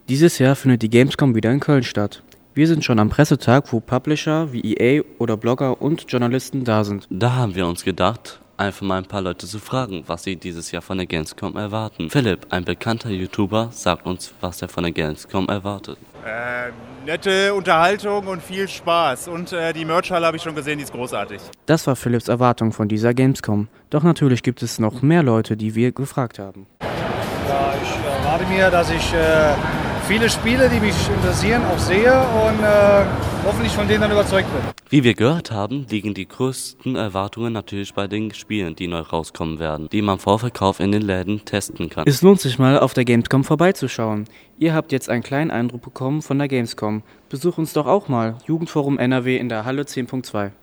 Dieses Jahr findet die Gamescom wieder in Köln statt. Wir sind schon am Pressetag, wo Publisher wie EA oder Blogger und Journalisten da sind. Da haben wir uns gedacht, einfach mal ein paar Leute zu fragen, was sie dieses Jahr von der Gamescom erwarten. Philipp, ein bekannter YouTuber, sagt uns, was er von der Gamescom erwartet. Nette Unterhaltung und viel Spaß. Und die Merch-Halle habe ich schon gesehen, die ist großartig. Das war Philipps Erwartung von dieser Gamescom. Doch natürlich gibt es noch mehr Leute, die wir gefragt haben. Ja, ich erwarte mir, dass ich viele Spiele, die mich interessieren, auch sehe und hoffentlich von denen dann überzeugt bin. Wie wir gehört haben, liegen die größten Erwartungen natürlich bei den Spielen, die neu rauskommen werden, die man vor Verkauf in den Läden testen kann. Es lohnt sich mal, auf der Gamescom vorbeizuschauen. Ihr habt jetzt einen kleinen Eindruck bekommen von der Gamescom. Besucht uns doch auch mal, Jugendforum NRW in der Halle 10.2.